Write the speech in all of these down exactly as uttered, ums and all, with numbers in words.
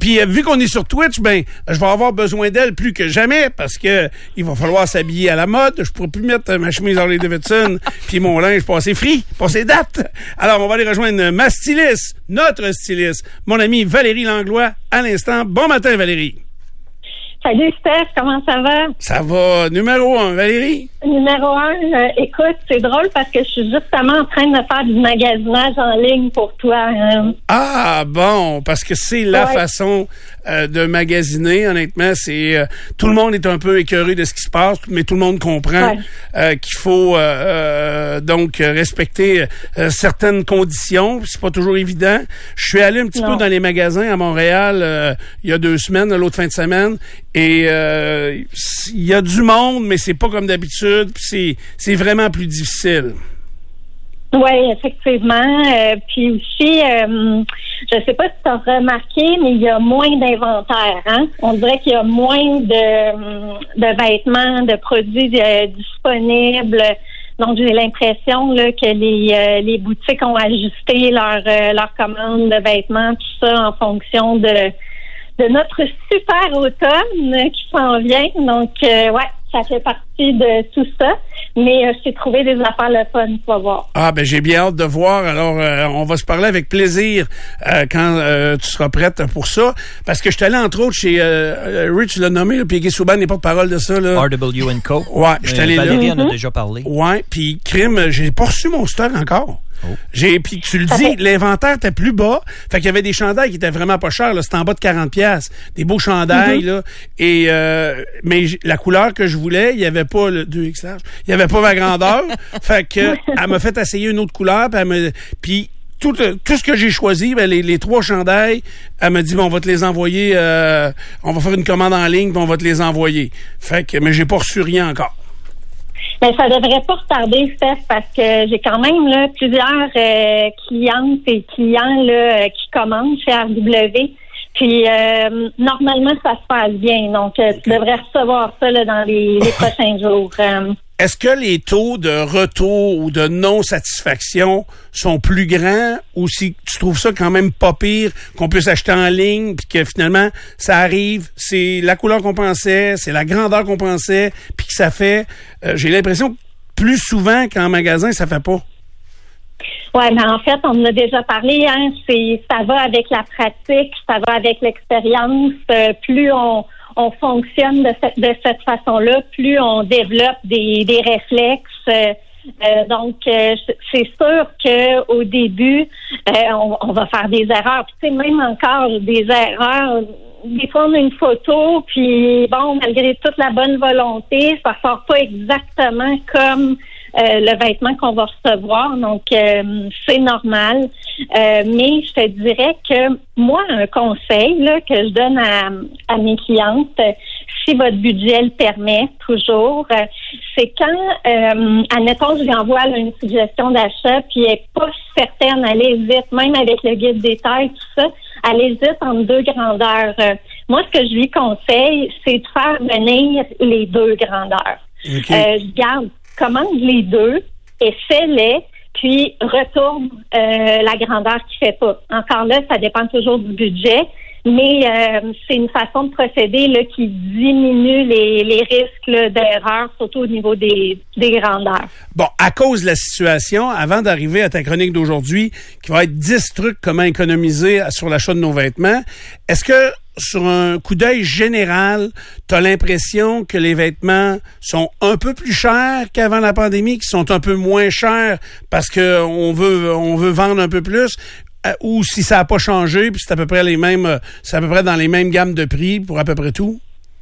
Puis euh, vu qu'on est sur Twitch, ben je vais avoir besoin d'elle plus que jamais parce que il va falloir s'habiller à la mode. Je pourrais plus mettre ma chemise Harley Davidson puis mon linge passé free, passé date. Alors on va aller rejoindre ma styliste, notre styliste, mon amie Valérie Langlois à l'instant. Bon matin Valérie. Salut Steph, comment ça va? Ça va. Numéro un, Valérie? Numéro un, euh, écoute, c'est drôle parce que je suis justement en train de faire du magasinage en ligne pour toi. Hein. Ah bon, parce que c'est la ouais. façon euh, de magasiner, honnêtement. C'est euh, tout le monde est un peu écœuré de ce qui se passe, mais tout le monde comprend ouais. euh, qu'il faut euh, euh, donc respecter euh, certaines conditions. C'est pas toujours évident. Je suis allé un petit non. peu dans les magasins à Montréal euh, il y a deux semaines, l'autre fin de semaine. Et euh, il y a du monde, mais c'est pas comme d'habitude. Puis c'est, c'est vraiment plus difficile. Oui, effectivement. Euh, puis aussi, euh, je sais pas si tu as remarqué, mais il y a moins d'inventaire. Hein? On dirait qu'il y a moins de, de vêtements, de produits euh, disponibles. Donc, j'ai l'impression là, que les, euh, les boutiques ont ajusté leur, euh, leur commande de vêtements, tout ça en fonction de... de notre super automne qui s'en vient. Donc, euh, ouais, ça fait partie de tout ça. Mais euh, j'ai trouvé des affaires le fun, tu vas voir. Ah, ben j'ai bien hâte de voir. Alors, euh, on va se parler avec plaisir euh, quand euh, tu seras prête pour ça. Parce que je suis allé, entre autres, chez euh, Rich l'a nommé, là, puis Guy Souban n'est pas de parole de ça. Là. R W and Co. Ouais, je suis allé euh, Valérie là. en a mm-hmm. déjà parlé. Ouais, puis crime, j'ai pas reçu mon stock encore. Oh. J'ai puis tu le dis, l'inventaire était plus bas, fait qu'il y avait des chandails qui étaient vraiment pas chers là, c'était en bas de quarante piastres, des beaux chandails mm-hmm. là et euh, mais la couleur que je voulais, il y avait pas le deux X large, il y avait pas ma grandeur, fait que elle m'a fait essayer une autre couleur puis elle me puis tout tout ce que j'ai choisi, ben les, les trois chandails, elle m'a dit bon, on va te les envoyer euh, on va faire une commande en ligne puis on va te les envoyer. Fait que mais j'ai pas reçu rien encore. Mais ça devrait pas retarder, Steph, parce que j'ai quand même là plusieurs euh, clientes et clients là qui commandent chez R W. Puis euh, normalement, ça se passe bien. Donc, euh, tu devrais recevoir ça là, dans les, les prochains jours. Euh, Est-ce que les taux de retour ou de non-satisfaction sont plus grands ou si tu trouves ça quand même pas pire qu'on puisse acheter en ligne puis que finalement ça arrive, c'est la couleur qu'on pensait, c'est la grandeur qu'on pensait puis que ça fait, euh, j'ai l'impression que plus souvent qu'en magasin, ça fait pas. Ouais, mais en fait, on en a déjà parlé, hein, c'est, ça va avec la pratique, ça va avec l'expérience, euh, plus on on fonctionne de cette, de cette façon-là, plus on développe des, des réflexes. Euh, euh, donc, euh, c'est sûr qu'au début, euh, on, on va faire des erreurs. Puis, tu sais, même encore des erreurs. Des fois, on a une photo, puis bon, malgré toute la bonne volonté, ça sort pas exactement comme Euh, le vêtement qu'on va recevoir, donc euh, c'est normal. Euh, mais je te dirais que moi, un conseil là, que je donne à, à mes clientes, si votre budget le permet, toujours, euh, c'est quand, euh, admettons, je lui envoie là, une suggestion d'achat, puis elle n'est pas certaine, elle hésite, même avec le guide détail, tout ça, elle hésite entre deux grandeurs. Euh, moi, ce que je lui conseille, c'est de faire venir les deux grandeurs. Okay. Euh, je garde commande les deux, essaie-les, puis retourne euh, la grandeur qui fait pas. Encore là, ça dépend toujours du budget, mais euh, c'est une façon de procéder là, qui diminue les, les risques là, d'erreur, surtout au niveau des, des grandeurs. Bon, à cause de la situation, avant d'arriver à ta chronique d'aujourd'hui, qui va être dix trucs comment économiser sur l'achat de nos vêtements, est-ce que sur un coup d'œil général, tu as l'impression que les vêtements sont un peu plus chers qu'avant la pandémie, qu'ils sont un peu moins chers parce que on veut on veut vendre un peu plus, euh, ou si ça n'a pas changé, puis c'est à peu près les mêmes, euh, c'est à peu près dans les mêmes gammes de prix pour à peu près tout?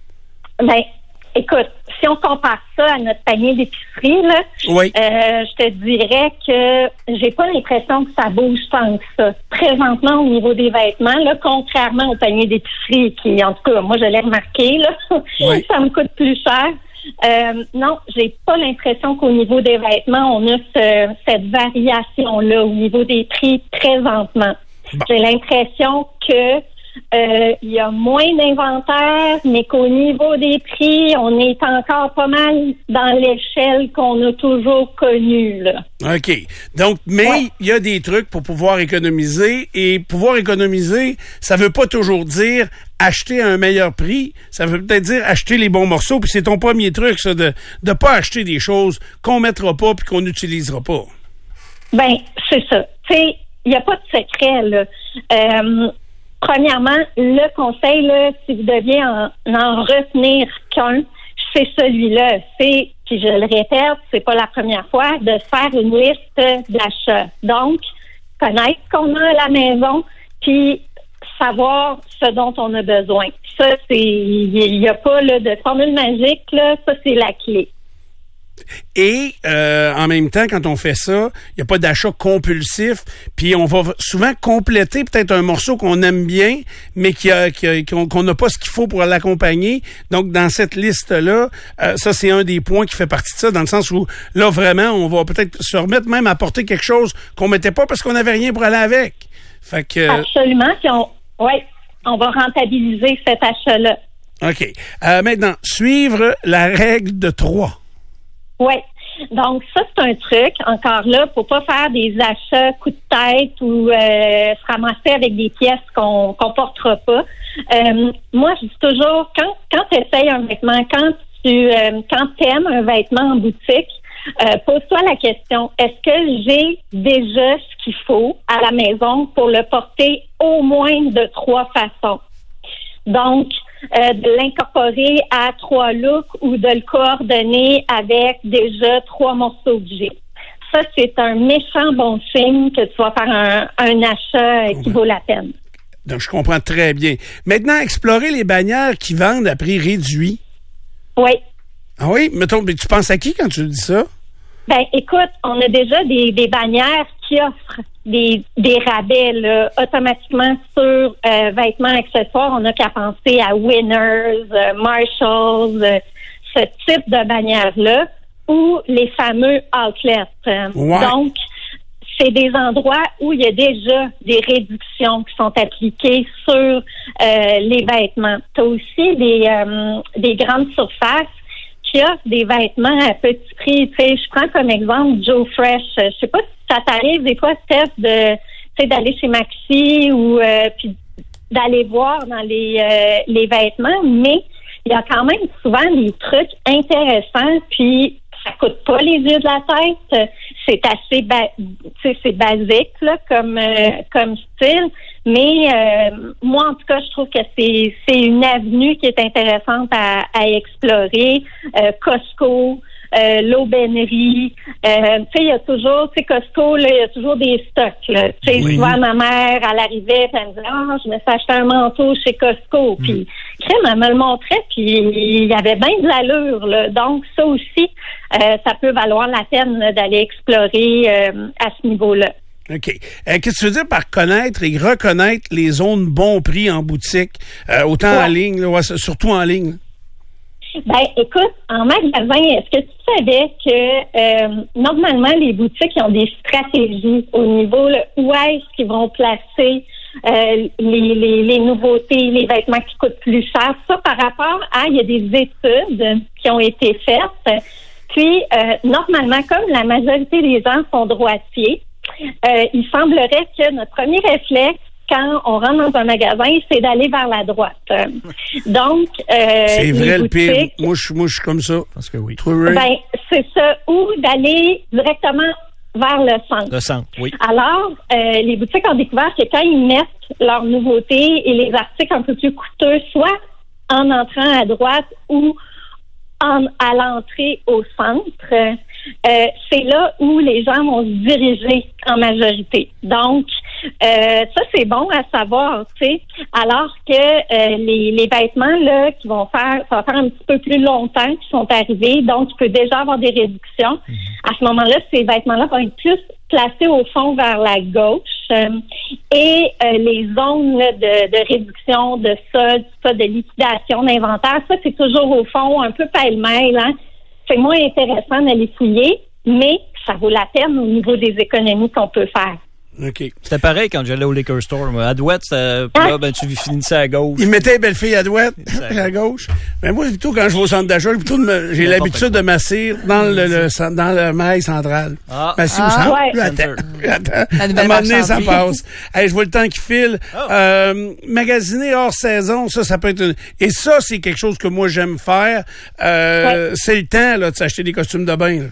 Ben, écoute, si on compare ça à notre panier d'épicerie, là, oui. euh, je te dirais que j'ai pas l'impression que ça bouge tant que ça. Présentement, au niveau des vêtements, là, contrairement au panier d'épicerie, qui, en tout cas, moi, je l'ai remarqué, là, oui. ça me coûte plus cher. Euh, non, j'ai pas l'impression qu'au niveau des vêtements, on a ce, cette variation-là au niveau des prix présentement. Bon. J'ai l'impression que euh, il y a moins d'inventaire, mais qu'au niveau des prix, on est encore pas mal dans l'échelle qu'on a toujours connue, là. OK. Donc, mais ouais. il y a des trucs pour pouvoir économiser, et pouvoir économiser, ça veut pas toujours dire acheter à un meilleur prix. Ça veut peut-être dire acheter les bons morceaux, puis c'est ton premier truc, ça, de de pas acheter des choses qu'on mettra pas puis qu'on n'utilisera pas. Ben, c'est ça. Tu sais, il n'y a pas de secret, là. Euh, premièrement, le conseil, là, si vous deviez en, en retenir qu'un, c'est celui-là. C'est, puis je le répète, c'est pas la première fois, de faire une liste d'achats. Donc, connaître ce qu'on a à la maison, puis savoir ce dont on a besoin. Ça, c'est, il n'y a pas là, de formule magique, là. Ça, c'est la clé. Et euh, en même temps, quand on fait ça, il n'y a pas d'achat compulsif, puis on va souvent compléter peut-être un morceau qu'on aime bien, mais qui a, qui a, qu'on n'a pas ce qu'il faut pour l'accompagner. Donc, dans cette liste-là, euh, ça, c'est un des points qui fait partie de ça, dans le sens où, là, vraiment, on va peut-être se remettre même à porter quelque chose qu'on mettait pas parce qu'on n'avait rien pour aller avec. Fait que... Absolument, puis on, ouais, on va rentabiliser cet achat-là. OK. Euh, maintenant, suivre la règle de trois. Oui. Donc, ça, c'est un truc, encore là, pour pas faire des achats coup de tête ou euh, se ramasser avec des pièces qu'on qu'on portera pas. Euh, moi, je dis toujours, quand, quand tu essayes un vêtement, quand tu euh, quand t'aimes un vêtement en boutique, euh, pose-toi la question, est-ce que j'ai déjà ce qu'il faut à la maison pour le porter au moins de trois façons? Donc, Euh, de l'incorporer à trois looks ou de le coordonner avec déjà trois morceaux que j'ai. Ça, c'est un méchant bon signe que tu vas faire un, un achat qui vaut la peine. Donc, je comprends très bien. Maintenant, explorer les bannières qui vendent à prix réduit. Oui. Ah oui? Mettons, mais tu penses à qui quand tu dis ça? Ben, écoute, on a déjà des, des bannières qui offrent des, des rabais là, automatiquement sur euh, vêtements, accessoires. On n'a qu'à penser à Winners, euh, Marshalls, euh, ce type de bannières-là, ou les fameux outlets. Euh, ouais. Donc, c'est des endroits où il y a déjà des réductions qui sont appliquées sur euh, les vêtements. Tu as aussi des, euh, des grandes surfaces qui offrent des vêtements à petit prix. Tu sais, je prends comme exemple Joe Fresh. Je sais pas si ça t'arrive des fois, Steph, de, tu sais, d'aller chez Maxi ou euh, puis d'aller voir dans les euh, les vêtements, mais il y a quand même souvent des trucs intéressants, puis ça coûte pas les yeux de la tête. C'est assez ba- tu sais, c'est basique là, comme euh, comme style, mais euh, moi en tout cas je trouve que c'est c'est une avenue qui est intéressante à, à explorer. Euh, Costco, euh, l'aubainerie, euh, tu sais il y a toujours, tu sais Costco là, il y a toujours des stocks là. Tu sais oui. Souvent ma mère elle arrivait, puis elle me disait ah je me suis acheté un manteau chez Costco, mm. puis crème elle me le montrait, puis il y avait bien de l'allure là. Donc ça aussi euh, ça peut valoir la peine là, d'aller explorer euh, à ce niveau-là. OK. Euh, qu'est-ce que tu veux dire par connaître et reconnaître les zones bon prix en boutique, euh, autant ouais. en ligne, là, ouais, surtout en ligne? Ben, écoute, en magasin, est-ce que tu savais que euh, normalement les boutiques ont des stratégies au niveau là, où est-ce qu'ils vont placer euh, les, les, les nouveautés, les vêtements qui coûtent plus cher? Ça, par rapport à, il y a des études qui ont été faites. Puis, euh, normalement, comme la majorité des gens sont droitiers, euh, il semblerait que notre premier réflexe, quand on rentre dans un magasin, c'est d'aller vers la droite. Donc, euh, c'est vrai le boutiques, pire. Moi, je, moi, je suis comme ça. Parce que oui. Ben, c'est ça. Ou d'aller directement vers le centre. Le centre, oui. Alors, euh, les boutiques ont découvert que quand ils mettent leurs nouveautés et les articles un peu plus coûteux, soit en entrant à droite ou En, à l'entrée au centre, euh, c'est là où les gens vont se diriger en majorité. Donc, euh, ça, c'est bon à savoir, tu sais, alors que euh, les, les vêtements, là, qui vont faire, ça va faire un petit peu plus longtemps qu'ils sont arrivés, donc tu peux déjà avoir des réductions. Mmh. À ce moment-là, ces vêtements-là vont être plus placés au fond vers la gauche euh, et euh, les zones là, de, de réduction, de solde, ça, de liquidation d'inventaire, ça c'est toujours au fond, un peu pêle-mêle. Hein. C'est moins intéressant d'aller fouiller, mais ça vaut la peine au niveau des économies qu'on peut faire. OK. C'était pareil quand j'allais au liquor store. Moi. À Douette, là, ben, tu finissais à gauche. Il mettait belle fille à Douette, à gauche. Mais moi, plutôt quand je vais au centre d'achat, plutôt de me, j'ai l'habitude de m'asseoir dans le, le, dans le mail central. Ah. M'assis ah, au centre. Ouais. Attends, attends. À un moment donné, ça passe. Hey, je vois le temps qui file. Oh. Euh, magasiner hors saison, ça, ça peut être une... Et ça, c'est quelque chose que moi, j'aime faire. Euh, ouais. C'est le temps, là, de s'acheter des costumes de bain, là.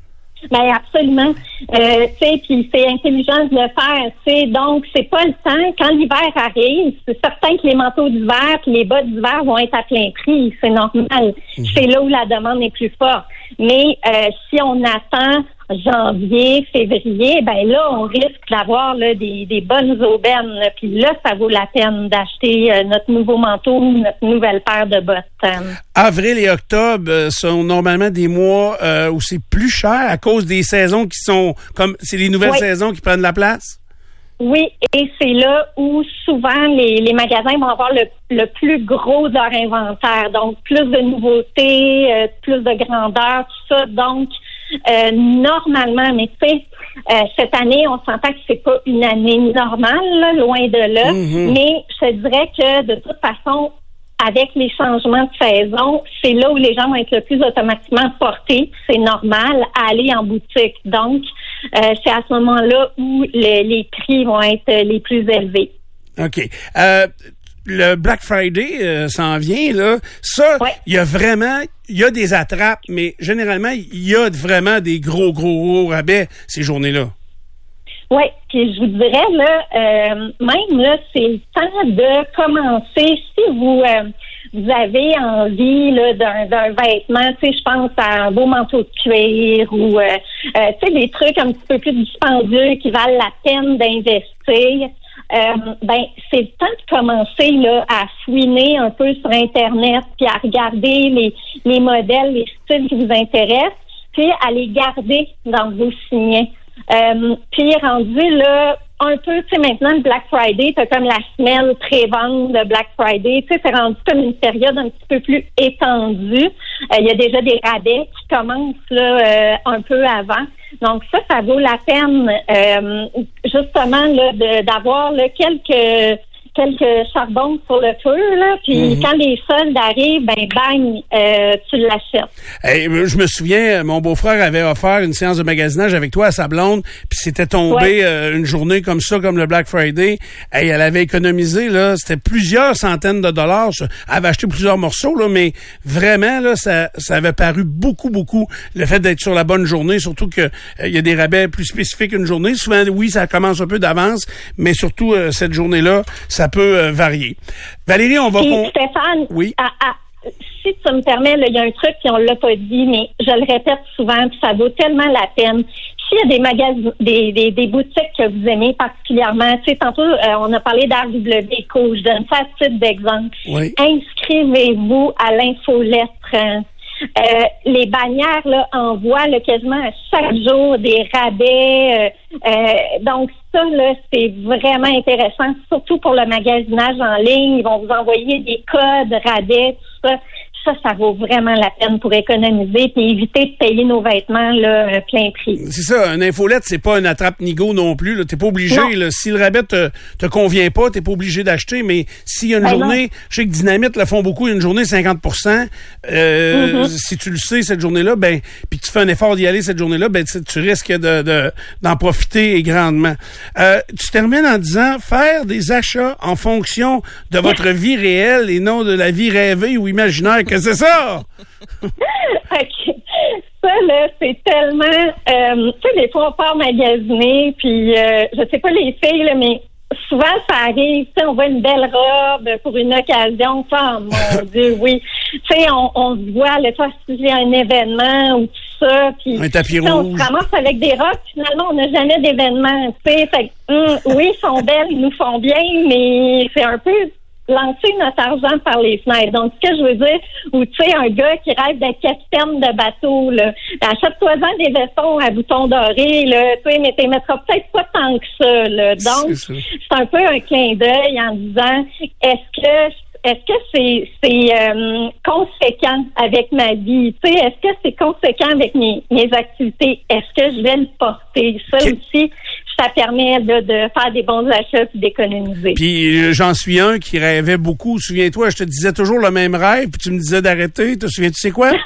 Ben absolument. Euh, tu sais, puis c'est intelligent de le faire. Tu sais, donc c'est pas le temps. Quand l'hiver arrive, c'est certain que les manteaux d'hiver puis les bas d'hiver vont être à plein prix. C'est normal. Mmh. C'est là où la demande est plus forte. Mais euh, si on attend janvier, février, ben là, on risque d'avoir là, des, des bonnes aubaines. Là. Puis là, ça vaut la peine d'acheter euh, notre nouveau manteau, notre nouvelle paire de bottes. Avril et octobre euh, sont normalement des mois euh, où c'est plus cher à cause des saisons qui sont comme c'est les nouvelles oui. saisons qui prennent la place. Oui, et c'est là où souvent les, les magasins vont avoir le, le plus gros de leur inventaire. Donc, plus de nouveautés, euh, plus de grandeur, tout ça. Donc, Euh, normalement, mais tu sais, euh, cette année, on s'entend que c'est pas une année normale, là, loin de là, mm-hmm. mais je te dirais que de toute façon, avec les changements de saison, c'est là où les gens vont être le plus automatiquement portés, c'est normal, à aller en boutique. Donc, euh, c'est à ce moment-là où le, les prix vont être les plus élevés. OK. Euh, le Black Friday euh, s'en vient, là. Ça, il ouais. y a vraiment... Il y a des attrapes, mais généralement, il y a vraiment des gros, gros, gros rabais ces journées-là. Oui, puis je vous dirais, là, euh, même là, c'est le temps de commencer. Si vous euh, vous avez envie là, d'un, d'un vêtement, tu sais, je pense à un beau manteau de cuir ou, euh, euh, tu sais, des trucs un petit peu plus dispendieux qui valent la peine d'investir. Euh, ben, c'est le temps de commencer là à fouiner un peu sur Internet, puis à regarder les, les modèles, les styles qui vous intéressent, puis à les garder dans vos signets. Euh, puis rendu là, un peu, tu sais, maintenant, le Black Friday, t'as comme la semaine pré-vente de Black Friday, tu sais, c'est rendu comme une période un petit peu plus étendue. Il euh, y a déjà des rabais qui commencent là euh, un peu avant. Donc ça, ça vaut la peine euh, justement là, de, d'avoir là, quelques quelques charbons sur le feu, là, puis mm-hmm. quand les soldes arrivent, ben bang, euh, tu l'achètes. Hey, je me souviens, mon beau-frère avait offert une séance de magasinage avec toi à sa blonde, puis c'était tombé ouais. euh, une journée comme ça, comme le Black Friday. Hey, elle avait économisé, là, c'était plusieurs centaines de dollars. Elle avait acheté plusieurs morceaux, là, mais vraiment, là, ça, ça avait paru beaucoup, beaucoup, le fait d'être sur la bonne journée, surtout que il euh, y a des rabais plus spécifiques qu'une journée. Souvent, oui, ça commence un peu d'avance, mais surtout, euh, cette journée-là, ça peut euh, varier. Valérie, on va... Et con... Stéphane, oui. à, à, si tu me permets, il y a un truc, puis on l'a pas dit, mais je le répète souvent, puis ça vaut tellement la peine. S'il y a des magasins, des, des, des boutiques que vous aimez particulièrement, tu sais, tantôt, euh, on a parlé d'R W Co, je donne ça à titre d'exemple. Oui. Inscrivez-vous à l'infolettre. Euh, les bannières là envoient là, quasiment à chaque jour des rabais. Euh, euh, donc ça là, c'est vraiment intéressant, surtout pour le magasinage en ligne. Ils vont vous envoyer des codes rabais, tout ça. Ça, ça vaut vraiment la peine pour économiser et éviter de payer nos vêtements là, plein prix. C'est ça, une infolette, c'est pas une attrape-nigo non plus. Là. T'es pas obligé, là, si le rabais te, te convient pas, t'es pas obligé d'acheter, mais s'il y a une ben journée, non. Je sais que Dynamite le font beaucoup, une journée cinquante pour cent, euh, mm-hmm. si tu le sais cette journée-là, ben, puis tu fais un effort d'y aller cette journée-là, ben tu, tu risques de, de d'en profiter grandement. Euh, tu termines en disant faire des achats en fonction de votre vie réelle et non de la vie rêvée ou imaginaire que c'est ça! OK. Ça, là, c'est tellement... Euh, tu sais, des fois, on part magasiner, puis euh, je sais pas les filles, là, mais souvent, ça arrive, tu sais, on voit une belle robe pour une occasion. Oh, mon Dieu, oui. Tu sais, on, on se voit, là, toi, si j'ai un événement ou tout ça, puis un tapis rouge. On se ramasse avec des robes, finalement, on n'a jamais d'événement, tu sais. Fait hum, oui, ils sont belles, ils nous font bien, mais c'est un peu... lancer notre argent par les fenêtres. Donc, ce que je veux dire, ou tu sais, un gars qui rêve d'être capitaine de bateau, là, achète-toi-en des vestons à boutons dorés, là, tu sais, mais tu mettras peut-être pas tant que ça, là. Donc, c'est, c'est un peu un clin d'œil en disant, est-ce que est-ce que c'est c'est euh, conséquent avec ma vie? Tu sais, est-ce que c'est conséquent avec mes, mes activités? Est-ce que je vais le porter? Ça okay. aussi, je ça permet de, de faire des bons achats et d'économiser. Puis euh, j'en suis un qui rêvait beaucoup. Souviens-toi, je te disais toujours le même rêve, puis tu me disais d'arrêter. Te souviens-tu c'est quoi?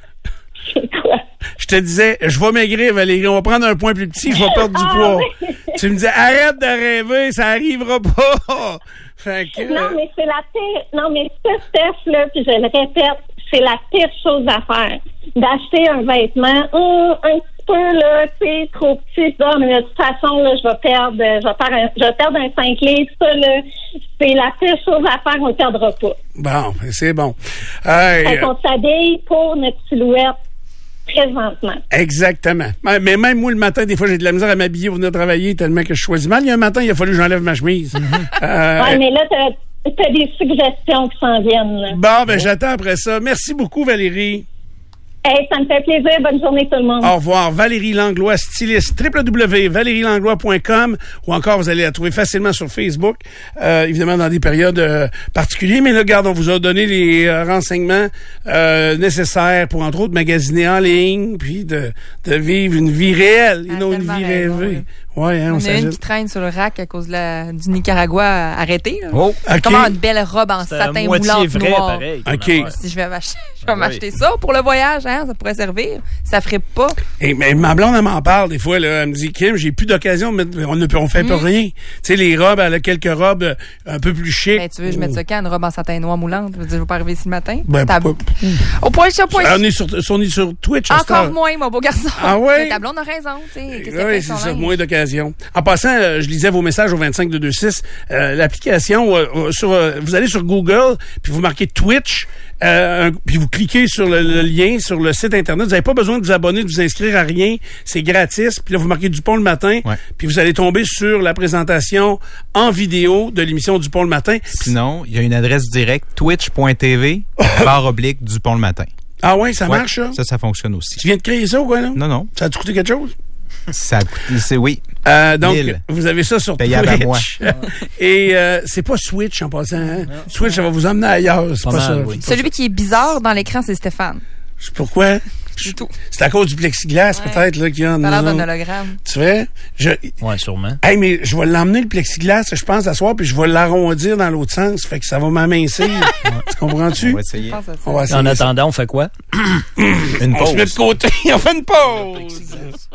C'est quoi? Je te disais, je vais maigrir, Valérie, on va prendre un point plus petit, je vais perdre du Ah, poids. oui. Tu me disais, arrête de rêver, ça arrivera pas. Fait que, Non, mais c'est la pire. Non, mais ça, Steph, là, puis je le répète, c'est la pire chose à faire. D'acheter un vêtement, hum, un petit peu, là, tu sais, trop petit, là, mais de toute façon, là, je vais perdre, je vais perdre un, je vais perdre un cinq livres, ça, là, c'est la pire chose à faire, on ne perdra pas. bon, c'est bon. Hey, Fait qu'on s'habille pour notre silhouette présentement. exactement. Mais mais même moi, le matin, des fois, j'ai de la misère à m'habiller pour venir travailler tellement que je choisis mal. Il y a un matin, il a fallu que j'enlève ma chemise. Euh, Ouais, mais là, t'as, t'as des suggestions qui s'en viennent, là. Bon, ben j'attends après ça. Merci beaucoup, Valérie. Hey, ça me fait plaisir. Bonne journée, tout le monde. Au revoir. Valérie Langlois, styliste. w w w point valérie langlois point com ou encore vous allez la trouver facilement sur Facebook, euh, évidemment dans des périodes euh, particulières. Mais là, regarde, on vous a donné les euh, renseignements euh, nécessaires pour, entre autres, magasiner en ligne, puis de, de vivre une vie réelle et Ah, non une tellement vie raison, rêvée. oui. Ouais, hein, on, On a une s'agite. qui traîne sur le rack à cause de la, du Nicaragua arrêté. Là. Oh, OK. Comment une belle robe en c'est à satin moitié moulante vrai, noir. pareil. ton OK. affaire. Si je vais m'acheter, je vais Ah oui. m'acheter ça pour le voyage, hein, ça pourrait servir. Ça ferait pas. Et, mais ma blonde, elle m'en parle des fois. Là, elle me dit, Kim, j'ai plus d'occasion de mettre... On ne peut, on fait pas rien. Tu sais, les robes, elle a quelques robes euh, un peu plus chic. Ben, tu veux, je mette ça quand? Une robe en satin noir moulante? Je veux dire, je vais pas arriver ici le matin. Ben, T'as- pourquoi- Au point, au point. on est sur, on est sur Twitch. à cette Encore heure. moins, mon beau garçon. Ah ouais? Mais ta blonde a raison, tu sais. Qu'est-ce qu'elle fait Oui, avec c'est son ça, linge? moins d'occasion. En passant, euh, je lisais vos messages au vingt-cinq deux deux six. Euh, L'application, euh, euh, sur, euh, vous allez sur Google, puis vous marquez Twitch, euh, un- puis vous cliquez sur le, le lien sur le site Internet. Vous n'avez pas besoin de vous abonner, de vous inscrire à rien. C'est gratis. Puis là, vous marquez Dupont le matin, Ouais. puis vous allez tomber sur la présentation en vidéo de l'émission Dupont le matin. Sinon, il y a une adresse directe, twitch point t v, barre oblique, Dupont le matin. Ah ouais, ça Ouais, marche, ça? Ça, ça fonctionne aussi. Tu viens de créer ça ou quoi, là? Non, non. Ça a-tu coûté quelque chose? Ça coûte, c'est oui. Euh, donc, Mille. vous avez ça sur Payable à Twitch. Et euh, c'est pas Switch en passant. Hein? Switch, ça va vous emmener ailleurs. C'est Pas pas, mal, ça. oui. Celui qui est bizarre dans l'écran, c'est Stéphane. C'est pourquoi? C'est tout. C'est à cause du plexiglas, Ouais. peut-être, là, qu'il y a en Ça a l'air nous d'un autres. hologramme. Tu vois? Je, Ouais, sûrement. hey, mais je vais l'emmener, le plexiglas, je pense, à soir, puis je vais l'arrondir dans l'autre sens. Fait que ça va m'amincir. Tu comprends-tu? On va essayer. Je pense à ça. On va essayer En ça. attendant, on fait quoi? Une On se met de pause. côté. On fait une pause.